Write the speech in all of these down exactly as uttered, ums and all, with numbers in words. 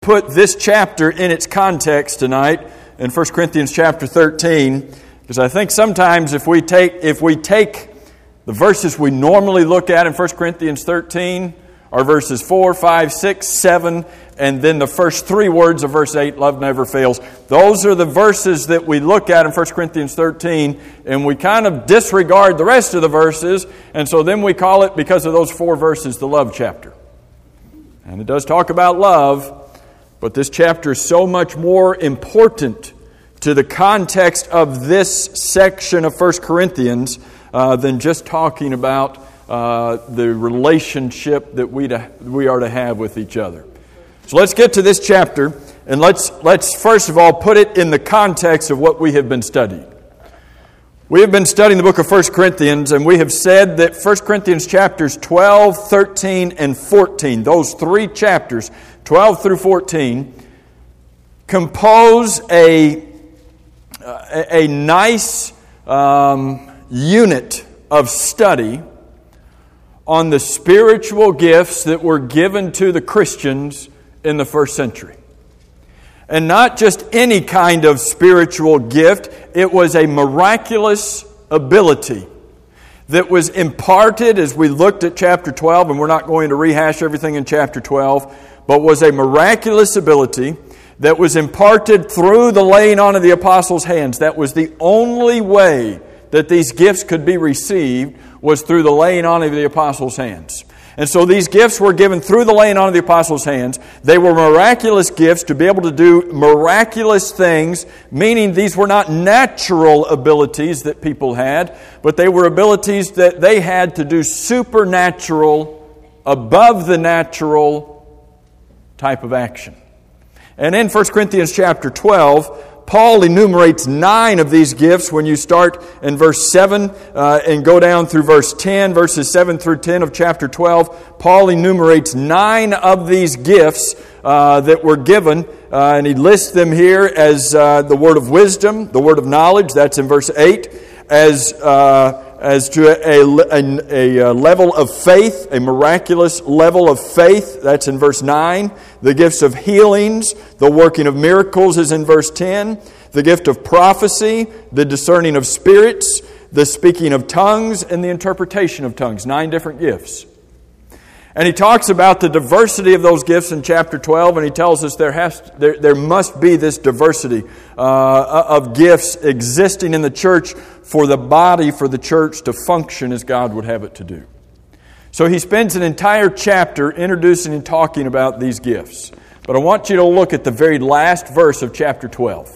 Put this chapter in its context tonight in First Corinthians chapter thirteen, because I think sometimes if we take if we take the verses we normally look at in First Corinthians thirteen, are verses four, five, six, seven, and then the first three words of verse eight, love never fails. Those are the verses that we look at in First Corinthians thirteen, and we kind of disregard the rest of the verses, and so then we call it, because of those four verses, the love chapter. And it does talk about love, but this chapter is so much more important to the context of this section of First Corinthians uh, than just talking about uh, the relationship that we to, we are to have with each other. So let's get to this chapter, and let's let's first of all put it in the context of what we have been studying. We have been studying the book of First Corinthians, and we have said that First Corinthians chapters twelve, thirteen, and fourteen, those three chapters, twelve through fourteen, compose a, a, a nice um, unit of study on the spiritual gifts that were given to the Christians in the first century. And not just any kind of spiritual gift, it was a miraculous ability that was imparted as we looked at chapter twelve, and we're not going to rehash everything in chapter twelve, but was a miraculous ability that was imparted through the laying on of the apostles' hands. That was the only way that these gifts could be received, was through the laying on of the apostles' hands. And so these gifts were given through the laying on of the apostles' hands. They were miraculous gifts to be able to do miraculous things, meaning these were not natural abilities that people had, but they were abilities that they had to do supernatural, above the natural type of action. And in First Corinthians chapter twelve, Paul enumerates nine of these gifts when you start in verse seven uh, and go down through verse ten, verses seven through ten of chapter twelve. Paul enumerates nine of these gifts uh, that were given, uh, and he lists them here as uh, the word of wisdom, the word of knowledge, that's in verse eight, as uh, as to a, a, a level of faith, a miraculous level of faith, that's in verse nine. The gifts of healings, the working of miracles is in verse ten. The gift of prophecy, the discerning of spirits, the speaking of tongues, and the interpretation of tongues. Nine different gifts. And he talks about the diversity of those gifts in chapter twelve, and he tells us there has there, there must be this diversity uh, of gifts existing in the church for the body, for the church to function as God would have it to do. So he spends an entire chapter introducing and talking about these gifts. But I want you to look at the very last verse of chapter twelve.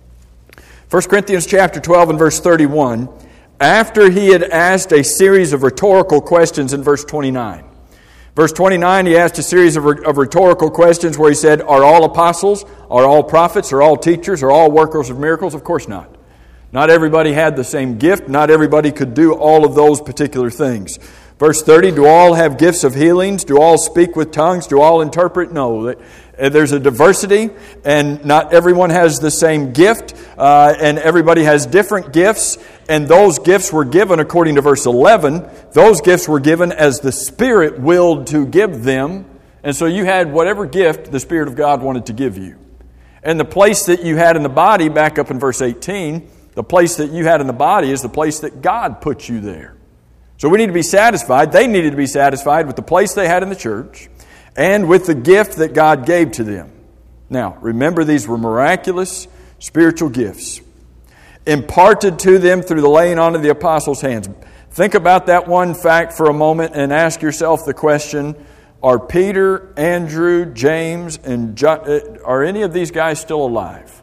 First Corinthians chapter twelve and verse thirty-one, after he had asked a series of rhetorical questions in verse twenty-nine. Verse twenty-nine, he asked a series of, of rhetorical questions where he said, are all apostles, are all prophets, are all teachers, are all workers of miracles? Of course not. Not everybody had the same gift. Not everybody could do all of those particular things. Verse thirty, do all have gifts of healings? Do all speak with tongues? Do all interpret? No. There's a diversity, and not everyone has the same gift, uh, and everybody has different gifts, and those gifts were given, according to verse eleven, those gifts were given as the Spirit willed to give them, and so you had whatever gift the Spirit of God wanted to give you. And the place that you had in the body, back up in verse eighteen, the place that you had in the body is the place that God put you there. So we need to be satisfied. They needed to be satisfied with the place they had in the church and with the gift that God gave to them. Now, remember, these were miraculous spiritual gifts imparted to them through the laying on of the apostles' hands. Think about that one fact for a moment and ask yourself the question, are Peter, Andrew, James, and John, are any of these guys still alive?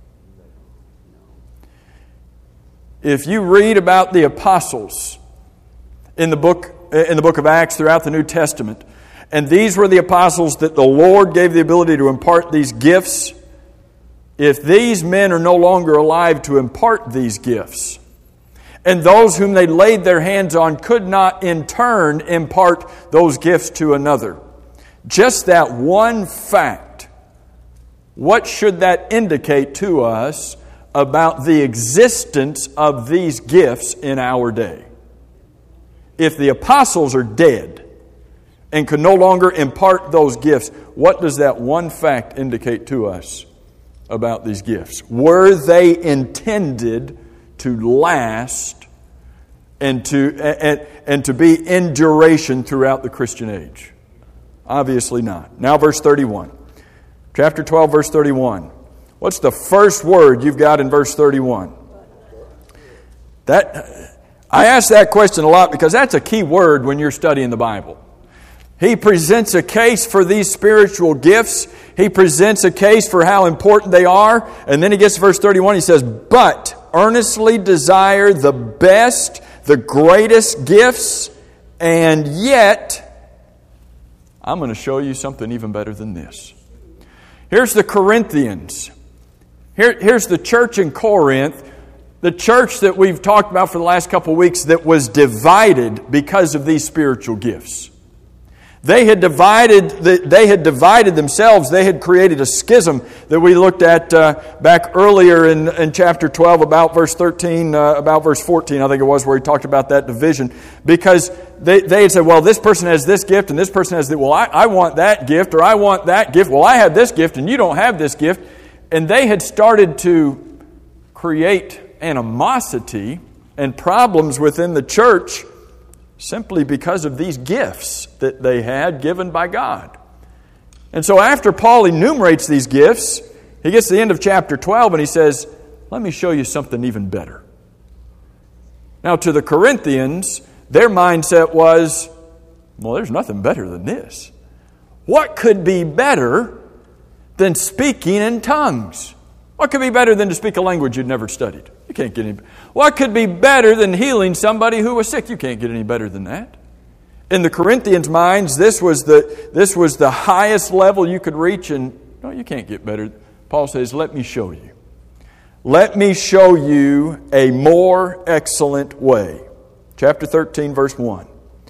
If you read about the apostles in the book in the book of Acts throughout the New Testament, and these were the apostles that the Lord gave the ability to impart these gifts, if these men are no longer alive to impart these gifts, and those whom they laid their hands on could not in turn impart those gifts to another, just that one fact, what should that indicate to us about the existence of these gifts in our day? If the apostles are dead, and could no longer impart those gifts, what does that one fact indicate to us about these gifts? Were they intended to last and to and, and to be in duration throughout the Christian age? Obviously not. Now verse thirty-one. Chapter twelve, verse thirty-one. What's the first word you've got in verse thirty-one? That I ask that question a lot because that's a key word when you're studying the Bible. He presents a case for these spiritual gifts. He presents a case for how important they are. And then he gets to verse thirty-one. He says, but earnestly desire the best, the greatest gifts, and yet I'm going to show you something even better than this. Here's the Corinthians. Here, here's the church in Corinth, the church that we've talked about for the last couple of weeks that was divided because of these spiritual gifts. They had divided. They had divided themselves. They had created a schism that we looked at uh, back earlier in, in chapter twelve, about verse thirteen, uh, about verse fourteen, I think it was, where he talked about that division. Because they they had said, well, this person has this gift and this person has that. Well, I, I want that gift, or I want that gift. Well, I have this gift and you don't have this gift. And they had started to create animosity and problems within the church simply because of these gifts that they had given by God. And so after Paul enumerates these gifts, he gets to the end of chapter twelve and he says, let me show you something even better. Now to the Corinthians, their mindset was, well, there's nothing better than this. What could be better than speaking in tongues? What could be better than to speak a language you'd never studied? You can't get any. What could be better than healing somebody who was sick? You can't get any better than that. In the Corinthians' minds, this was the this was the highest level you could reach, and no, you can't get better. Paul says, "Let me show you. Let me show you a more excellent way." Chapter thirteen, verse one.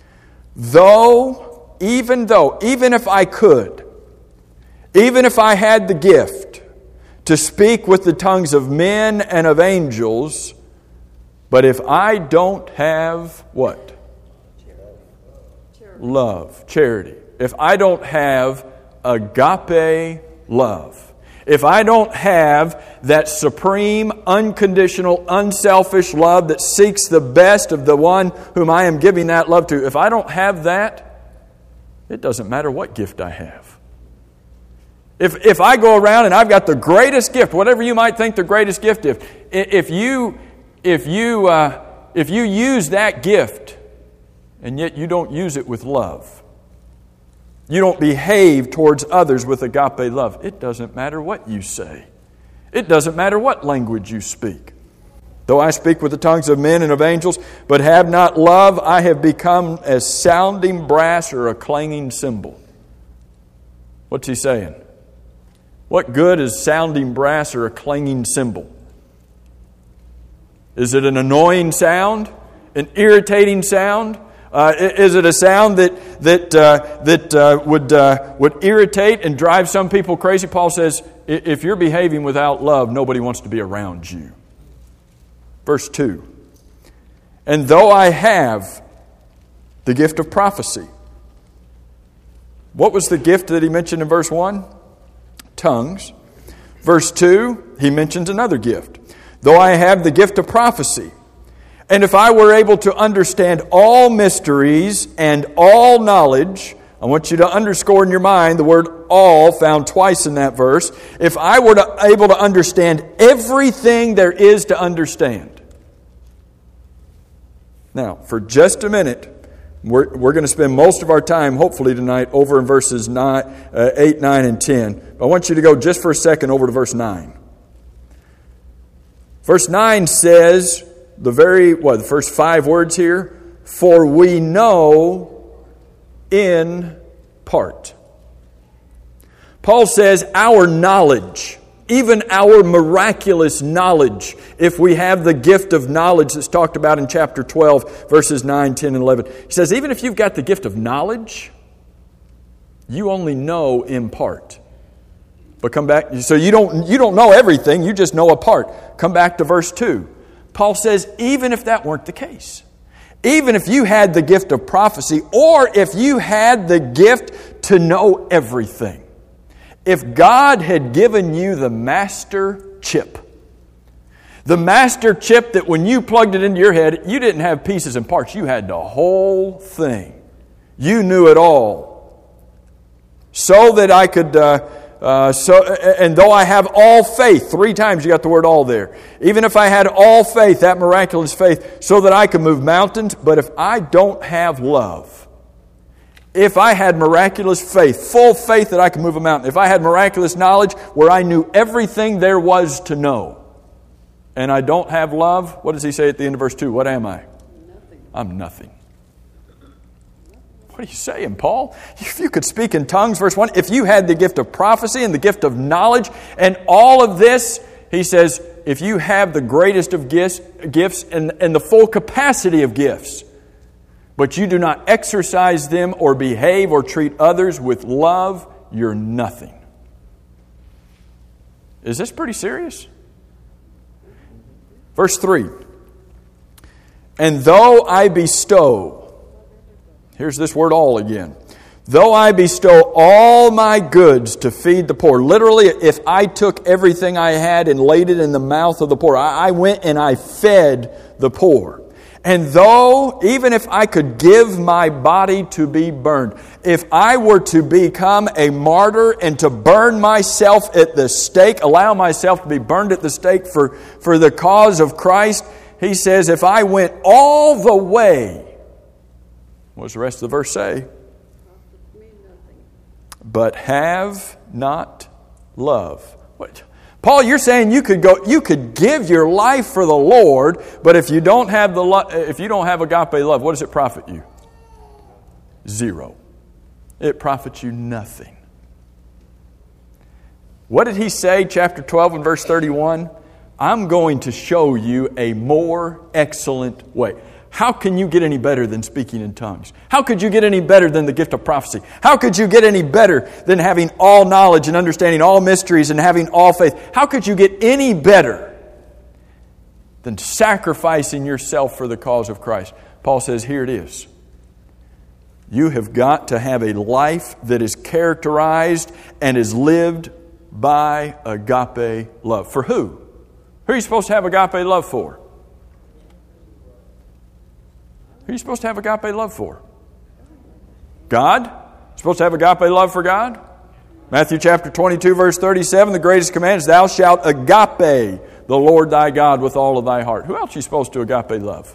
Though, even though, even if I could, even if I had the gift to speak with the tongues of men and of angels, but if I don't have what? Charity. Love, charity. If I don't have agape love, if I don't have that supreme, unconditional, unselfish love that seeks the best of the one whom I am giving that love to, if I don't have that, it doesn't matter what gift I have. If if I go around and I've got the greatest gift, whatever you might think the greatest gift is, if you if you uh, if you use that gift and yet you don't use it with love, you don't behave towards others with agape love, it doesn't matter what you say. It doesn't matter what language you speak. Though I speak with the tongues of men and of angels, but have not love, I have become as sounding brass or a clanging cymbal. What's he saying? What good is sounding brass or a clanging cymbal? Is it an annoying sound? An irritating sound? Uh, is it a sound that that uh, that uh, would uh, would irritate and drive some people crazy? Paul says, if you're behaving without love, nobody wants to be around you. Verse two. And though I have the gift of prophecy. What was the gift that he mentioned in verse one? Tongues. Verse two, he mentions another gift. Though I have the gift of prophecy, and if I were able to understand all mysteries and all knowledge, I want you to underscore in your mind the word all found twice in that verse. If I were to, able to understand everything there is to understand. Now, for just a minute, We're, we're going to spend most of our time, hopefully tonight, over in verses nine, uh, eight, nine, and ten. But I want you to go just for a second over to verse nine. Verse nine says, the very, what, the first five words here? For we know in part. Paul says our knowledge, even our miraculous knowledge, if we have the gift of knowledge that's talked about in chapter twelve, verses nine, ten, and eleven. He says, even if you've got the gift of knowledge, you only know in part. But come back, so you don't you don't know everything, you just know a part. Come back to verse two. Paul says, even if that weren't the case, even if you had the gift of prophecy, or if you had the gift to know everything. If God had given you the master chip, the master chip that when you plugged it into your head, you didn't have pieces and parts. You had the whole thing. You knew it all. So that I could, uh, uh, so, and though I have all faith, three times you got the word all there. Even if I had all faith, that miraculous faith, so that I could move mountains, but if I don't have love, if I had miraculous faith, full faith that I could move a mountain, if I had miraculous knowledge where I knew everything there was to know, and I don't have love, what does he say at the end of verse two? What am I? Nothing. I'm nothing. What are you saying, Paul? If you could speak in tongues, verse one, if you had the gift of prophecy and the gift of knowledge and all of this, he says, if you have the greatest of gifts, gifts and, and the full capacity of gifts, but you do not exercise them or behave or treat others with love, you're nothing. Is this pretty serious? Verse three, and though I bestow, here's this word all again, though I bestow all my goods to feed the poor. Literally, if I took everything I had and laid it in the mouth of the poor, I went and I fed the poor. And though, even if I could give my body to be burned, if I were to become a martyr and to burn myself at the stake, allow myself to be burned at the stake for, for the cause of Christ, he says, if I went all the way, what does the rest of the verse say? But have not love. What? Paul, you're saying you could go, you could give your life for the Lord, but if you don't have the lo- if you don't have agape love, what does it profit you? Zero. It profits you nothing. What did he say, chapter twelve and verse thirty-one? I'm going to show you a more excellent way. How can you get any better than speaking in tongues? How could you get any better than the gift of prophecy? How could you get any better than having all knowledge and understanding all mysteries and having all faith? How could you get any better than sacrificing yourself for the cause of Christ? Paul says, here it is. You have got to have a life that is characterized and is lived by agape love. For who? Who are you supposed to have agape love for? Who are you supposed to have agape love for? God? You're supposed to have agape love for God? Matthew chapter twenty-two, verse thirty-seven, the greatest command is, thou shalt agape the Lord thy God with all of thy heart. Who else are you supposed to agape love?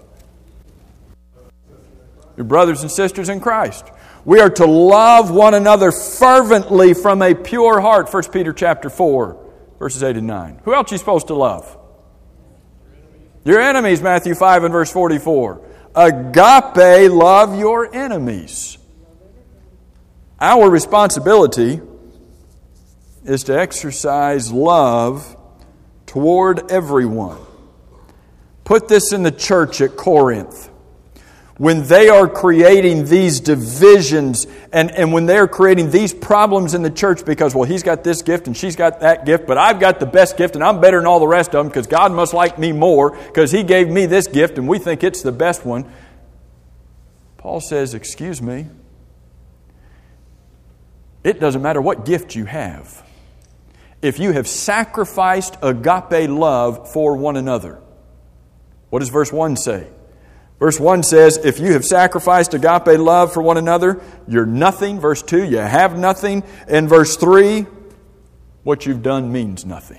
Your brothers and sisters in Christ. We are to love one another fervently from a pure heart. First Peter chapter four, verses eight and nine. Who else are you supposed to love? Your enemies, Matthew five and verse forty-four. Agape, love your enemies. Our responsibility is to exercise love toward everyone. Put this in the church at Corinth. When they are creating these divisions and, and when they're creating these problems in the church because, well, he's got this gift and she's got that gift, but I've got the best gift and I'm better than all the rest of them because God must like me more because He gave me this gift and we think it's the best one. Paul says, excuse me, it doesn't matter what gift you have. If you have sacrificed agape love for one another, what does verse one say? Verse one says, if you have sacrificed agape love for one another, you're nothing. Verse two, you have nothing. And verse three, what you've done means nothing.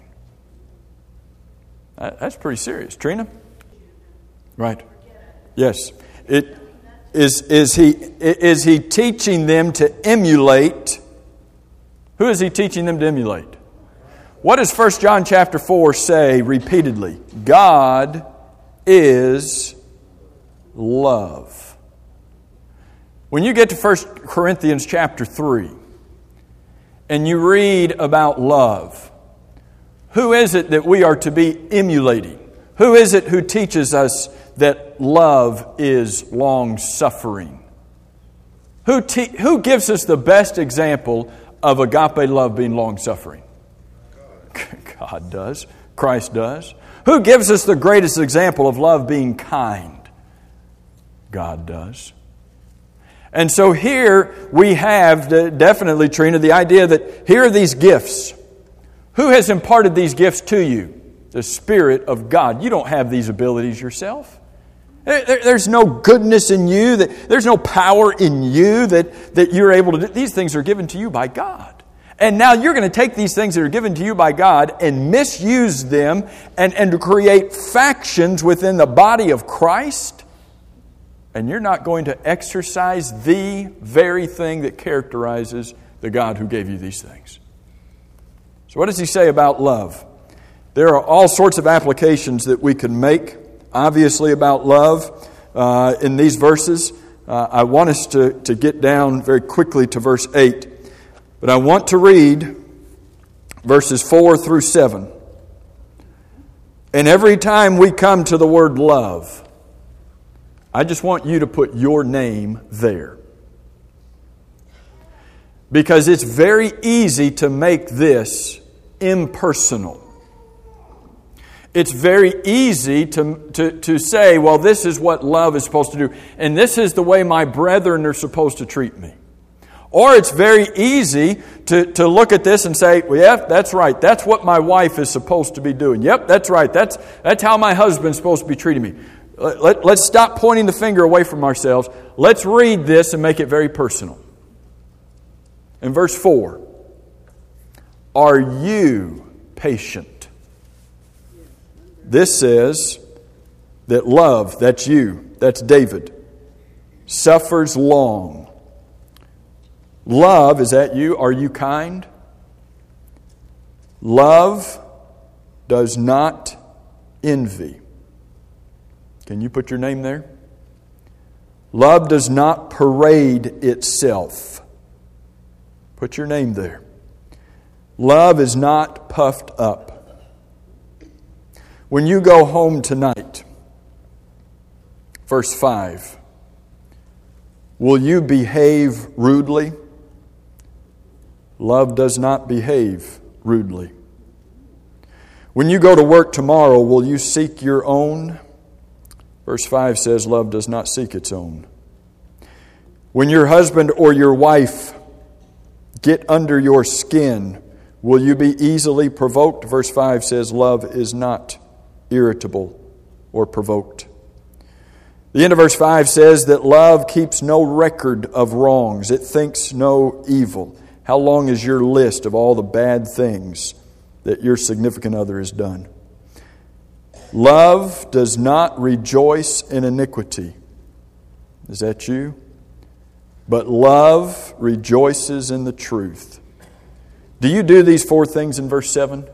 That's pretty serious. Trina? Right. Yes. It is, is he is he teaching them to emulate? Who is he teaching them to emulate? What does First John chapter four say repeatedly? God is love. When you get to First Corinthians chapter three and you read about love, who is it that we are to be emulating? Who is it who teaches us that love is long-suffering? Who, te- who gives us the best example of agape love being long-suffering? God does. Christ does. Who gives us the greatest example of love being kind? God does. And so here we have definitely, Trina, the idea that here are these gifts. Who has imparted these gifts to you? The Spirit of God. You don't have these abilities yourself. There's no goodness in you. There's no power in you that, that you're able to do. These things are given to you by God. And now you're going to take these things that are given to you by God and misuse them and, and to create factions within the body of Christ. And you're not going to exercise the very thing that characterizes the God who gave you these things. So what does he say about love? There are all sorts of applications that we can make, obviously, about love uh, in these verses. Uh, I want us to, to get down very quickly to verse eight. But I want to read verses four through seven. And every time we come to the word love, I just want you to put your name there. Because it's very easy to make this impersonal. It's very easy to, to, to say, well, this is what love is supposed to do. And this is the way my brethren are supposed to treat me. Or it's very easy to, to look at this and say, well, yeah, that's right. That's what my wife is supposed to be doing. Yep, that's right. That's, that's how my husband's supposed to be treating me. Let, let's stop pointing the finger away from ourselves. Let's read this and make it very personal. In verse four, are you patient? This says that love, that's you, that's David, suffers long. Love, is that you? Are you kind? Love does not envy. Can you put your name there? Love does not parade itself. Put your name there. Love is not puffed up. When you go home tonight, verse five, will you behave rudely? Love does not behave rudely. When you go to work tomorrow, will you seek your own? Verse five says, love does not seek its own. When your husband or your wife get under your skin, will you be easily provoked? Verse five says, love is not irritable or provoked. The end of verse five says that love keeps no record of wrongs. It thinks no evil. How long is your list of all the bad things that your significant other has done? Love does not rejoice in iniquity. Is that you? But love rejoices in the truth. Do you do these four things in verse seven?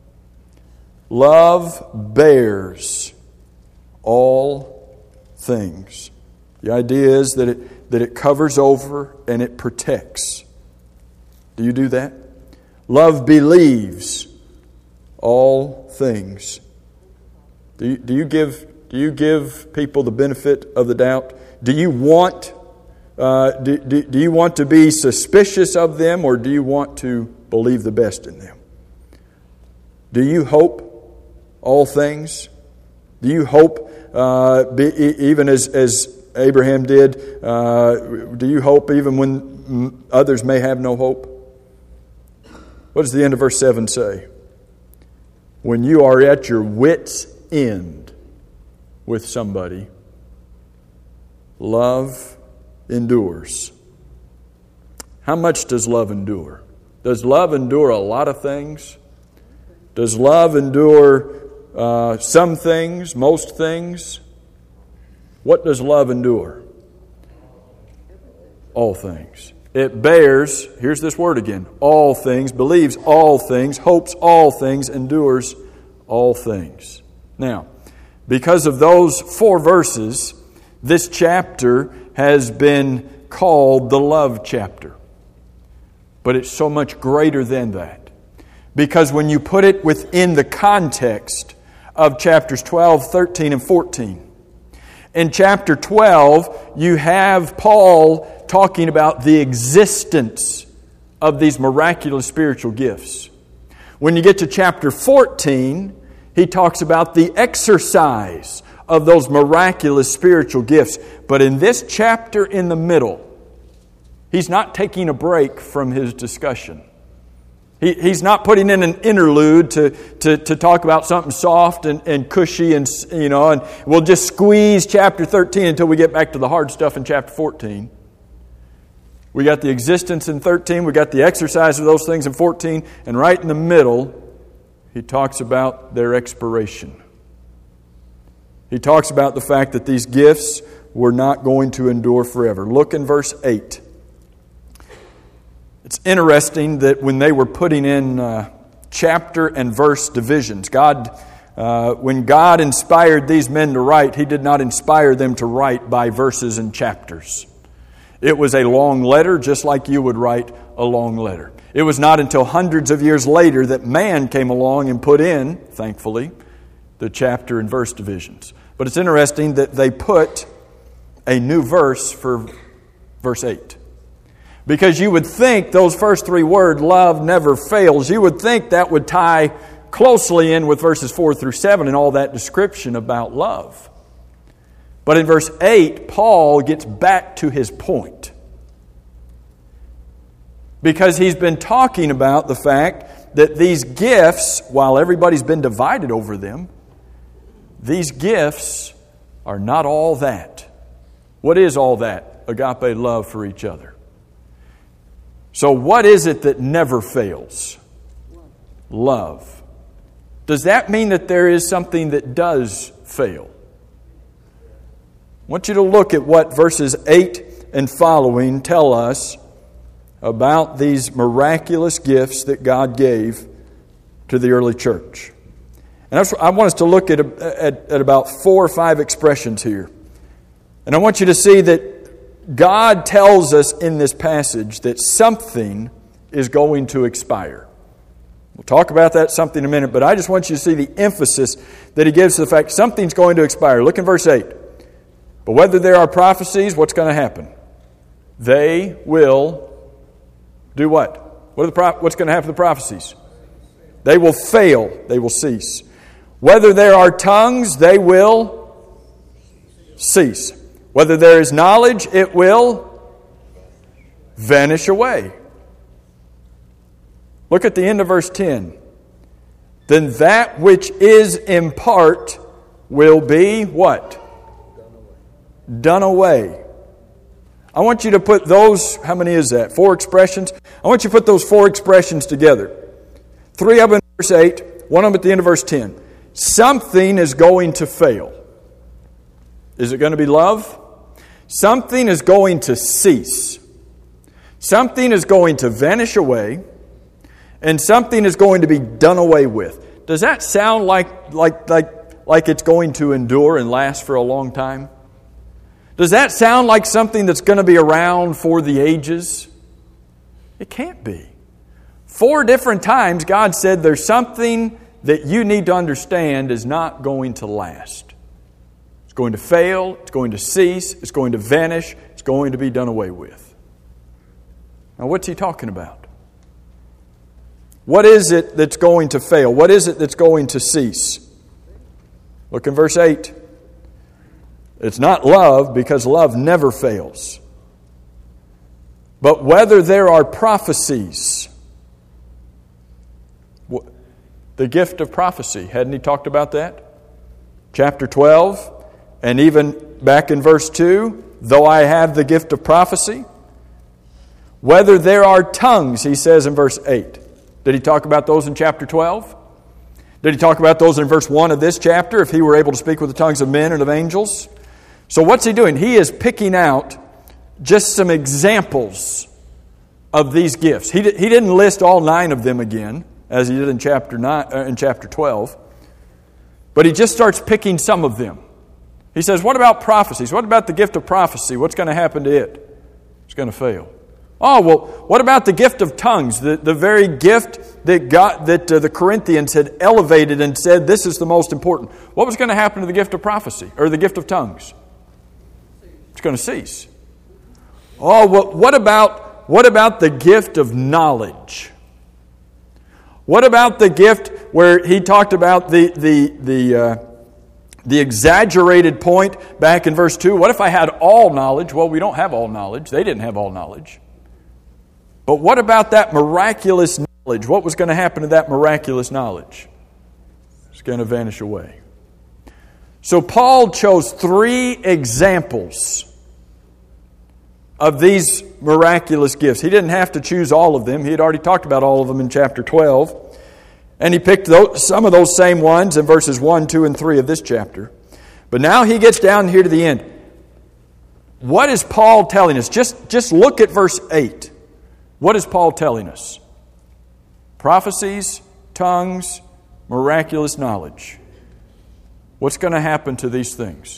Love bears all things. The idea is that it, that it covers over and it protects. Do you do that? Love believes all things. Do you, do you give do you give people the benefit of the doubt? Do you want uh, do, do, do you want to be suspicious of them, or do you want to believe the best in them? Do you hope all things? Do you hope uh, be, even as as Abraham did? Uh, do you hope even when others may have no hope? What does the end of verse seven say? When you are at your wit's end with somebody, love endures. How much does love endure? Does love endure a lot of things? Does love endure uh, some things, most things? What does love endure? All things. It bears, here's this word again, all things, believes all things, hopes all things, endures all things. Now, because of those four verses, this chapter has been called the love chapter. But it's so much greater than that. Because when you put it within the context of chapters twelve, thirteen, and fourteen, in chapter twelve, you have Paul talking about the existence of these miraculous spiritual gifts. When you get to chapter fourteen, he talks about the exercise of those miraculous spiritual gifts. But in this chapter in the middle, he's not taking a break from his discussion. He, he's not putting in an interlude to, to, to talk about something soft and, and cushy, and you know, and we'll just squeeze chapter thirteen until we get back to the hard stuff in chapter fourteen. We got the existence in thirteen, we got the exercise of those things in fourteen, and right in the middle, he talks about their expiration. He talks about the fact that these gifts were not going to endure forever. Look in verse eight. It's interesting that when they were putting in uh, chapter and verse divisions, God, uh, when God inspired these men to write, He did not inspire them to write by verses and chapters. It was a long letter, just like you would write a long letter. It was not until hundreds of years later that man came along and put in, thankfully, the chapter and verse divisions. But it's interesting that they put a new verse for verse eight. Because you would think those first three words, love never fails, you would think that would tie closely in with verses four through seven and all that description about love. But in verse eight, Paul gets back to his point. Because he's been talking about the fact that these gifts, while everybody's been divided over them, these gifts are not all that. What is all that? Agape love for each other. So what is it that never fails? Love. Does that mean that there is something that does fail? I want you to look at what verses eight and following tell us about these miraculous gifts that God gave to the early church. And I want us to look at, at, at about four or five expressions here. And I want you to see that God tells us in this passage that something is going to expire. We'll talk about that something in a minute, but I just want you to see the emphasis that He gives to the fact something's going to expire. Look in verse eight. But whether there are prophecies, what's going to happen? They will do what? What are the pro- what's going to happen to the prophecies? They will fail. They will cease. Whether there are tongues, they will cease. Whether there is knowledge, it will vanish away. Look at the end of verse ten. Then that which is in part will be what? Done away. I want you to put those, how many is that? Four expressions? I want you to put those four expressions together. Three of them in verse eight, one of them at the end of verse ten. Something is going to fail. Is it going to be love? Something is going to cease. Something is going to vanish away. And something is going to be done away with. Does that sound like, like, like, like it's going to endure and last for a long time? Does that sound like something that's going to be around for the ages? It can't be. Four different times God said there's something that you need to understand is not going to last. It's going to fail, it's going to cease, it's going to vanish, it's going to be done away with. Now what's He talking about? What is it that's going to fail? What is it that's going to cease? Look in verse eight. It's not love, because love never fails. But whether there are prophecies, the gift of prophecy, hadn't He talked about that? Chapter twelve, and even back in verse two, though I have the gift of prophecy. Whether there are tongues, He says in verse eight. Did He talk about those in chapter twelve? Did He talk about those in verse one of this chapter, if He were able to speak with the tongues of men and of angels? So what's He doing? He is picking out just some examples of these gifts. He, he didn't list all nine of them again, as He did in chapter nine, uh, in chapter twelve. But He just starts picking some of them. He says, what about prophecies? What about the gift of prophecy? What's going to happen to it? It's going to fail. Oh, well, what about the gift of tongues? The, the very gift that God, that uh, the Corinthians had elevated and said, this is the most important. What was going to happen to the gift of prophecy, or the gift of tongues? It's going to cease. Oh, well, what about, what about the gift of knowledge? What about the gift where he talked about the, the, the, uh, the exaggerated point back in verse two. What if I had all knowledge? Well, we don't have all knowledge. They didn't have all knowledge. But what about that miraculous knowledge? What was going to happen to that miraculous knowledge? It's going to vanish away. So Paul chose three examples of these miraculous gifts. He didn't have to choose all of them. He had already talked about all of them in chapter twelve. And he picked those, some of those same ones in verses one, two, and three of this chapter. But now he gets down here to the end. What is Paul telling us? Just, just look at verse eight. What is Paul telling us? Prophecies, tongues, miraculous knowledge. What's going to happen to these things?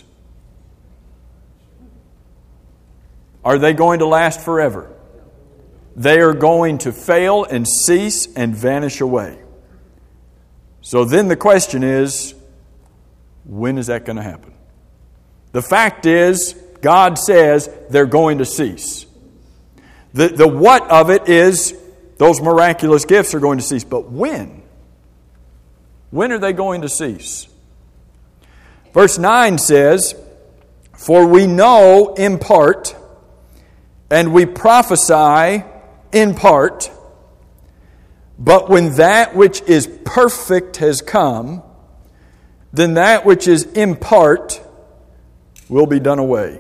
Are they going to last forever? They are going to fail and cease and vanish away. So then the question is, when is that going to happen? The fact is, God says they're going to cease. The, the what of it is, those miraculous gifts are going to cease. But when? When are they going to cease? Verse nine says, "For we know in part, and we prophesy in part, but when that which is perfect has come, then that which is in part will be done away."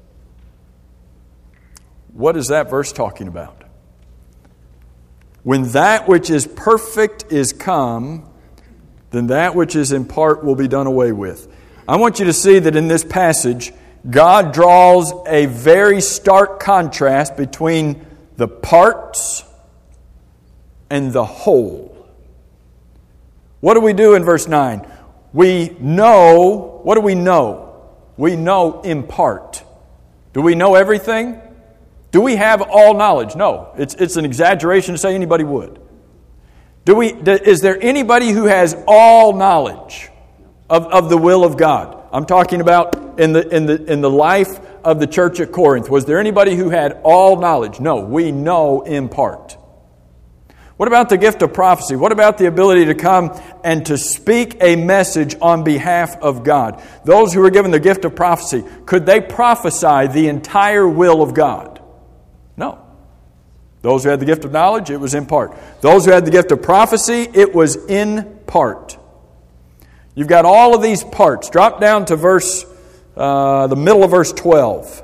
What is that verse talking about? When that which is perfect is come, then that which is in part will be done away with. I want you to see that in this passage, God draws a very stark contrast between the parts and the whole. What do we do in verse nine? We know, what do we know? We know in part. Do we know everything? Do we have all knowledge? No. It's, it's an exaggeration to say anybody would. Do we? Is there anybody who has all knowledge of, of the will of God? I'm talking about in the, in the, in the life of the church at Corinth. Was there anybody who had all knowledge? No. We know in part. What about the gift of prophecy? What about the ability to come and to speak a message on behalf of God? Those who were given the gift of prophecy, could they prophesy the entire will of God? No. Those who had the gift of knowledge, it was in part. Those who had the gift of prophecy, it was in part. You've got all of these parts. Drop down to verse, uh, the middle of verse twelve.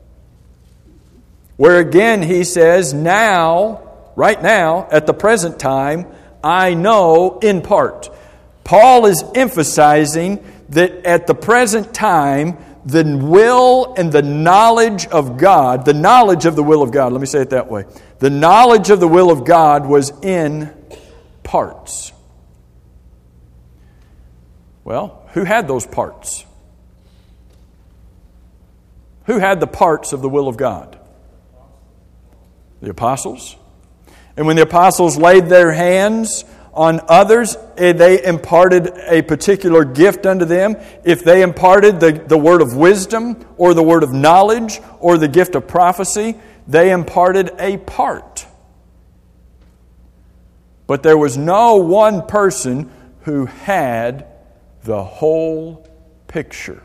Where again he says, now, right now, at the present time, I know in part. Paul is emphasizing that at the present time, the will and the knowledge of God, the knowledge of the will of God, let me say it that way. The knowledge of the will of God was in parts. Well, who had those parts? Who had the parts of the will of God? The apostles. And when the apostles laid their hands on others, they imparted a particular gift unto them. If they imparted the, the word of wisdom or the word of knowledge or the gift of prophecy, they imparted a part. But there was no one person who had the whole picture.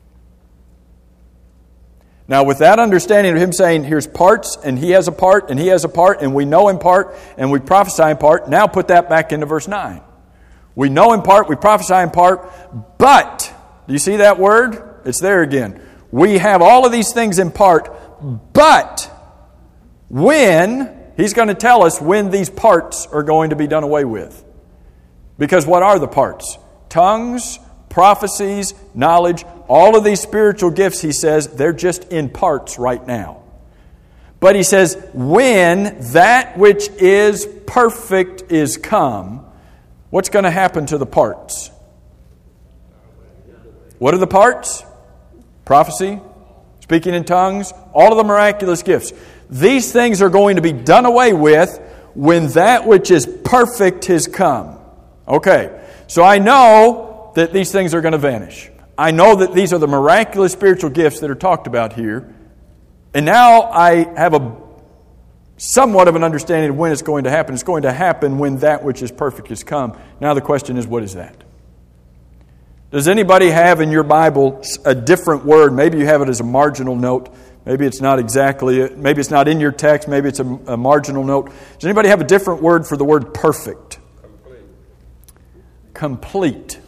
Now, with that understanding of him saying, here's parts, and he has a part, and he has a part, and we know in part, and we prophesy in part, now put that back into verse nine. We know in part, we prophesy in part, but, do you see that word? It's there again. We have all of these things in part, but when, he's going to tell us when these parts are going to be done away with. Because what are the parts? Tongues, prophecies, knowledge, all of these spiritual gifts, he says, they're just in parts right now. But he says, when that which is perfect is come, what's going to happen to the parts? What are the parts? Prophecy, speaking in tongues, all of the miraculous gifts. These things are going to be done away with when that which is perfect has come. Okay, so I know that these things are going to vanish. I know that these are the miraculous spiritual gifts that are talked about here. And now I have a somewhat of an understanding of when it's going to happen. It's going to happen when that which is perfect has come. Now the question is, what is that? Does anybody have in your Bible a different word? Maybe you have it as a marginal note. Maybe it's not exactly, maybe it's not in your text. Maybe it's a, a marginal note. Does anybody have a different word for the word perfect? Complete. Complete.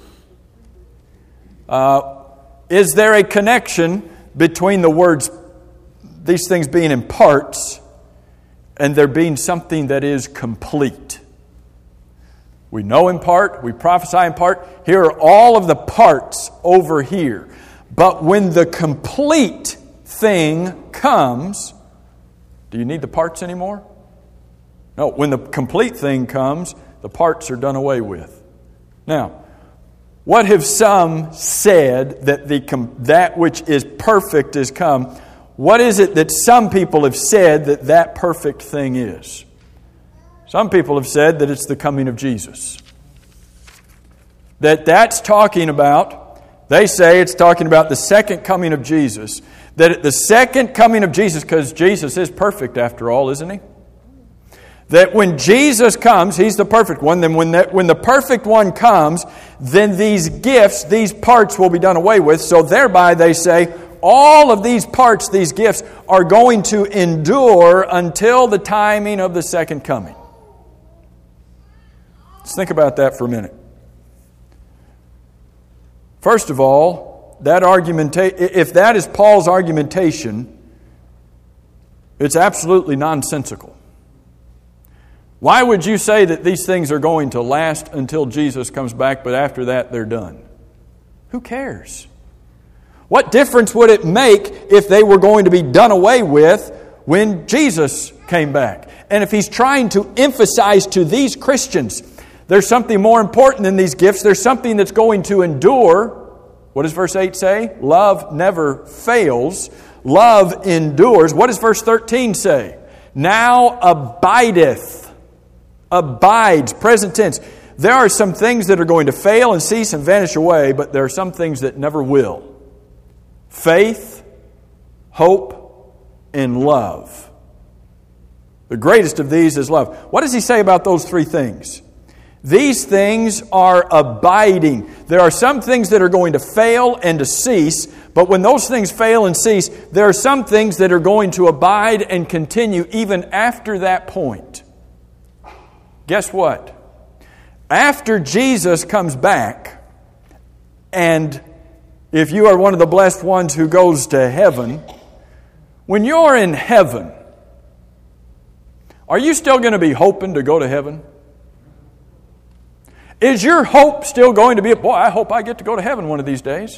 Uh, is there a connection between the words, these things being in parts, and there being something that is complete? We know in part, we prophesy in part. Here are all of the parts over here. But when the complete thing comes, do you need the parts anymore? No, when the complete thing comes, the parts are done away with. Now, what have some said that the that which is perfect is come? What is it that some people have said that that perfect thing is? Some people have said that it's the coming of Jesus. That that's talking about, they say it's talking about the second coming of Jesus. That at the second coming of Jesus, because Jesus is perfect after all, isn't He? That when Jesus comes, He's the perfect one. Then when the, when the perfect one comes, then these gifts, these parts will be done away with. So thereby they say, all of these parts, these gifts, are going to endure until the timing of the second coming. Let's think about that for a minute. First of all, that argumenta- if that is Paul's argumentation, it's absolutely nonsensical. Why would you say that these things are going to last until Jesus comes back, but after that they're done? Who cares? What difference would it make if they were going to be done away with when Jesus came back? And if He's trying to emphasize to these Christians, there's something more important than these gifts. There's something that's going to endure. What does verse eight say? Love never fails. Love endures. What does verse thirteen say? Now abideth. Abides. Present tense. There are some things that are going to fail and cease and vanish away, but there are some things that never will. Faith, hope, and love. The greatest of these is love. What does he say about those three things? These things are abiding. There are some things that are going to fail and to cease, but when those things fail and cease, there are some things that are going to abide and continue even after that point. Guess what? After Jesus comes back, and if you are one of the blessed ones who goes to heaven, when you're in heaven, are you still going to be hoping to go to heaven? Is your hope still going to be, boy, I hope I get to go to heaven one of these days?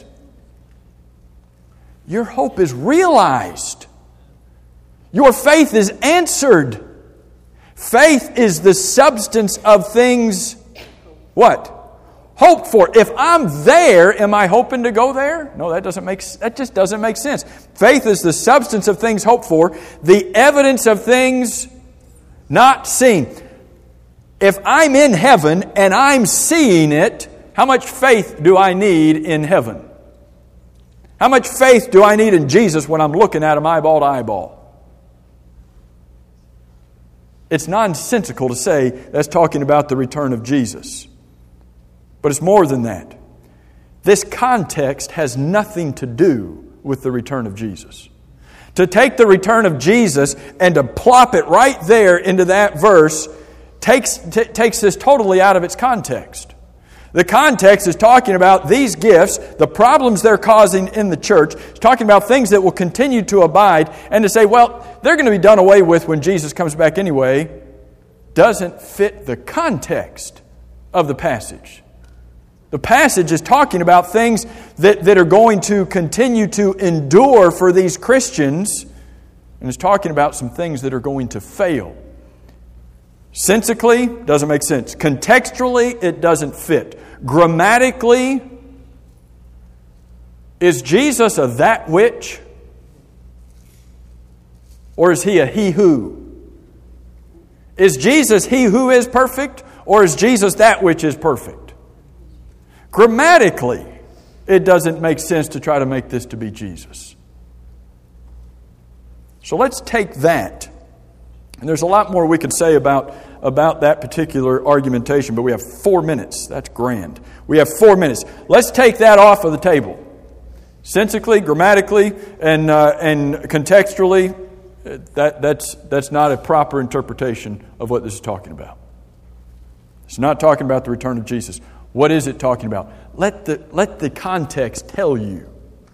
Your hope is realized. Your faith is answered. Faith is the substance of things, what? Hoped for. If I'm there, am I hoping to go there? No, that doesn't make that just doesn't make sense. Faith is the substance of things hoped for, the evidence of things not seen. If I'm in heaven and I'm seeing it, how much faith do I need in heaven? How much faith do I need in Jesus when I'm looking at him eyeball to eyeball? It's nonsensical to say that's talking about the return of Jesus. But it's more than that. This context has nothing to do with the return of Jesus. To take the return of Jesus and to plop it right there into that verse takes, t- takes this totally out of its context. The context is talking about these gifts, the problems they're causing in the church. It's talking about things that will continue to abide. And to say, well, they're going to be done away with when Jesus comes back anyway, doesn't fit the context of the passage. The passage is talking about things that, that are going to continue to endure for these Christians. And it's talking about some things that are going to fail. Sensically, doesn't make sense. Contextually, it doesn't fit. Grammatically, is Jesus a that which? Or is he a he who? Is Jesus he who is perfect? Or is Jesus that which is perfect? Grammatically, it doesn't make sense to try to make this to be Jesus. So let's take that. And there's a lot more we could say about, about that particular argumentation, but we have four minutes. That's grand. We have four minutes. Let's take that off of the table. Sensically, grammatically, and uh, and contextually, that that's that's not a proper interpretation of what this is talking about. It's not talking about the return of Jesus. What is it talking about? Let the let the context tell you.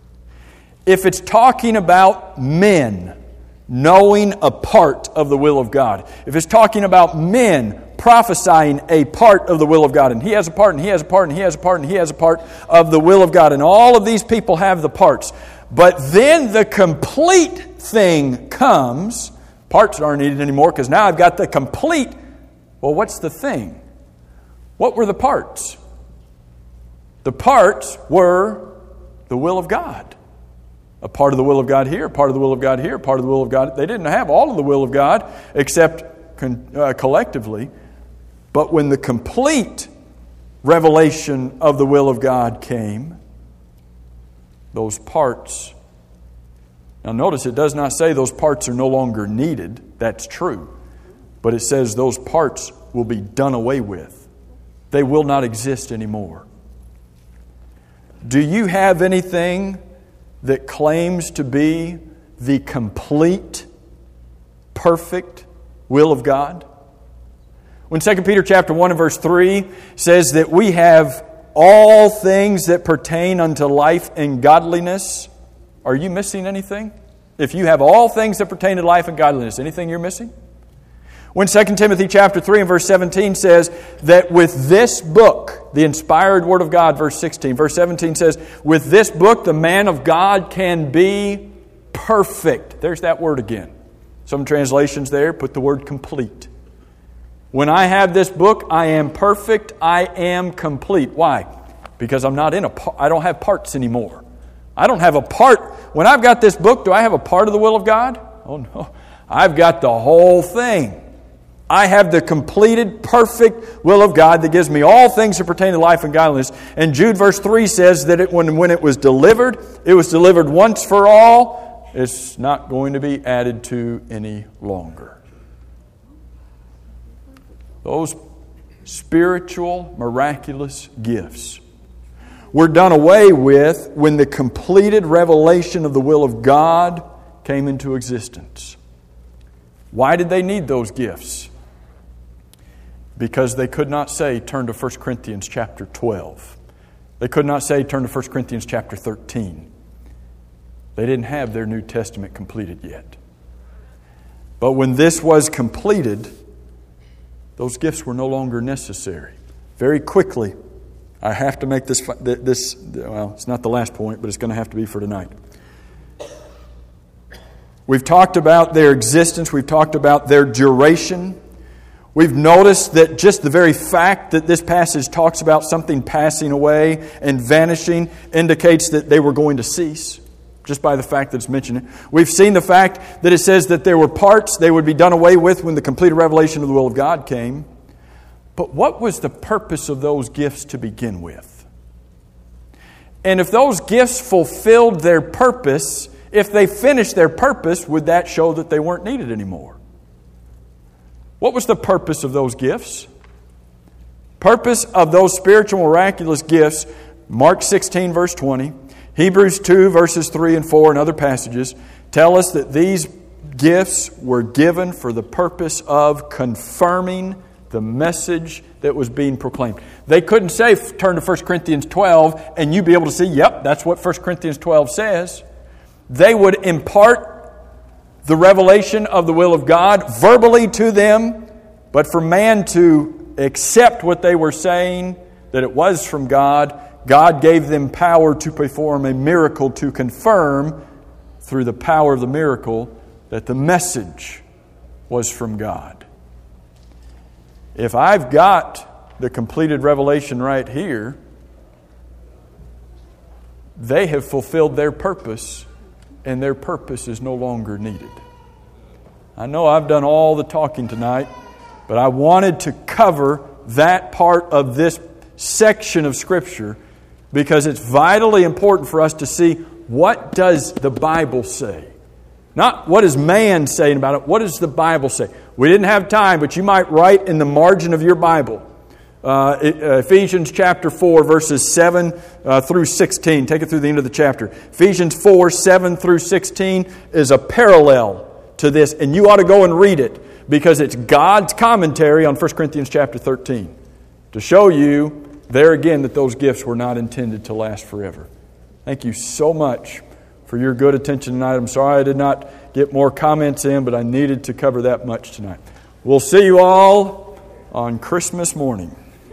If it's talking about men knowing a part of the will of God, if it's talking about men prophesying a part of the will of God, and he has a part, and he has a part, and he has a part, and he has a part of the will of God, and all of these people have the parts. But then the complete thing comes. Parts aren't needed anymore because now I've got the complete. Well, what's the thing? What were the parts? The parts were the will of God. A part of the will of God here, a part of the will of God here, a part of the will of God. They didn't have all of the will of God except con- uh, collectively. But when the complete revelation of the will of God came, those parts... Now notice it does not say those parts are no longer needed. That's true. But it says those parts will be done away with. They will not exist anymore. Do you have anything that claims to be the complete, perfect will of God? When Second Peter chapter one and verse three says that we have all things that pertain unto life and godliness, are you missing anything? If you have all things that pertain to life and godliness, anything you're missing? When Second Timothy chapter three and verse seventeen says that with this book, the inspired Word of God, verse sixteen, verse seventeen says, with this book the man of God can be perfect. There's that word again. Some translations there put the word complete. When I have this book, I am perfect, I am complete. Why? Because I'm not in a part, I don't have parts anymore. I don't have a part. When I've got this book, do I have a part of the will of God? Oh no. I've got the whole thing. I have the completed, perfect will of God that gives me all things that pertain to life and godliness. And Jude verse three says that it, when, when it was delivered, it was delivered once for all. It's not going to be added to any longer. Those spiritual, miraculous gifts were done away with when the completed revelation of the will of God came into existence. Why did they need those gifts? Because they could not say, turn to First Corinthians chapter twelve. They could not say, turn to First Corinthians chapter thirteen. They didn't have their New Testament completed yet. But when this was completed, those gifts were no longer necessary. Very quickly, I have to make this, this well, it's not the last point, but it's going to have to be for tonight. We've talked about their existence. We've talked about their duration. We've noticed that just the very fact that this passage talks about something passing away and vanishing indicates that they were going to cease, just by the fact that it's mentioned. We've seen the fact that it says that there were parts they would be done away with when the completed revelation of the will of God came. But what was the purpose of those gifts to begin with? And if those gifts fulfilled their purpose, if they finished their purpose, would that show that they weren't needed anymore? What was the purpose of those gifts? Purpose of those spiritual miraculous gifts, Mark sixteen verse twenty, Hebrews two verses three and four and other passages tell us that these gifts were given for the purpose of confirming the message that was being proclaimed. They couldn't say, turn to First Corinthians twelve, and you be able to see, yep, that's what First Corinthians twelve says. They would impart the revelation of the will of God verbally to them, but for man to accept what they were saying, that it was from God, God gave them power to perform a miracle to confirm through the power of the miracle that the message was from God. If I've got the completed revelation right here, they have fulfilled their purpose, and their purpose is no longer needed. I know I've done all the talking tonight, but I wanted to cover that part of this section of Scripture because it's vitally important for us to see, what does the Bible say? Not what is man saying about it, what does the Bible say? We didn't have time, but you might write in the margin of your Bible, uh, Ephesians chapter four, verses seven uh, through sixteen. Take it through the end of the chapter. Ephesians four, seven through sixteen is a parallel to this, and you ought to go and read it because it's God's commentary on First Corinthians chapter thirteen to show you there again that those gifts were not intended to last forever. Thank you so much for your good attention tonight. I'm sorry I did not get more comments in, but I needed to cover that much tonight. We'll see you all on Christmas morning.